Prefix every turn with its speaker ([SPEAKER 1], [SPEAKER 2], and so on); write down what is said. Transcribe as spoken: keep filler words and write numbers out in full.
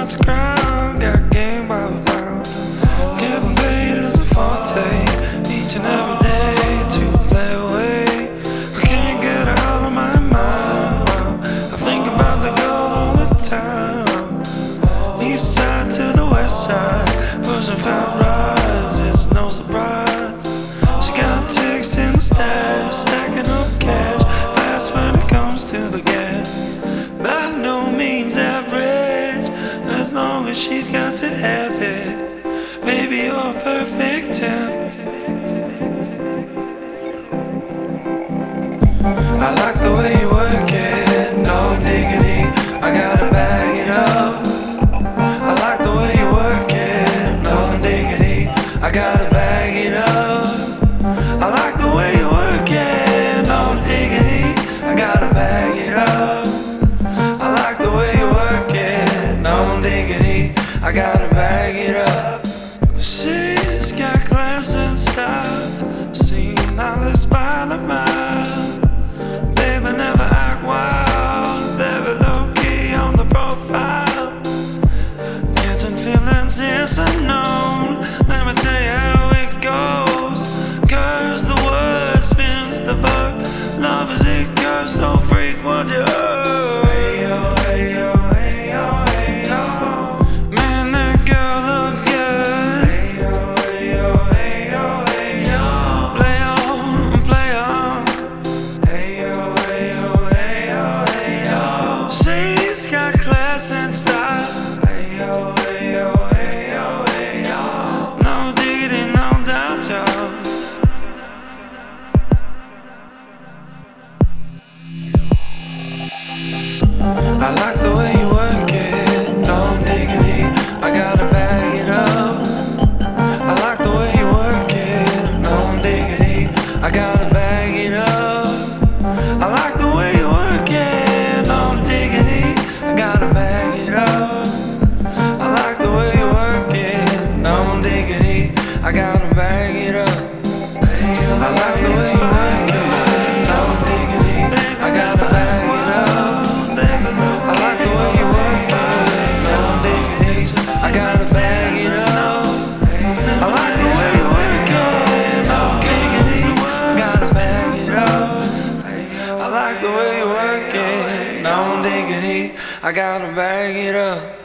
[SPEAKER 1] about to cry. Got game by the pound. Getting paid is a forte. Each and every day to play away. I can't get out of my mind. I think about the girl all the time. East side to the west side, pushing fat rides, it's no surprise. She got ticks in the stash, stacking up cash, fast when it comes to the gas. By no means average, as long as she's got to have it. Baby, you're a perfect ten. I like the way you work it, no diggity, I gotta bag it up. I like the way you work it, no diggity, I gotta bag it up. I like the way you work it, no diggity, I gotta bag it up. I like the way you work it, no diggity, I gotta bag it up. She's got class and style, seen knowledge by the mile. Baby, never act wild, very low key on the profile. Getting feelings is unknown, let me tell you how it goes. Curves the word, spins the verb, love is it curves so freak what you heard. Hey yo, hey yo, hey yo, hey yo. Man, that girl look good. Hey yo, hey yo, hey yo, hey yo. Play on, play on. Hey yo, hey yo, hey yo, hey yo. She's got class and style. Hey yo, hey yo, hey yo, hey yo. No diggity, no doubt, y'all. I like the way you work it, no diggity, I gotta bag it up. I like the way you work it, no diggity, I gotta bag it up. I like the way you work it, no diggity, I gotta bag it up. I like the way you work it, no diggity, I gotta bag it up. I like the way you work it, no diggity, I gotta bag it up. I like the way you work it, no diggity, I gotta bag it up. I like the way you work it, no diggity, I gotta bag it up. I like the way you work it, no diggity, I gotta bag it up.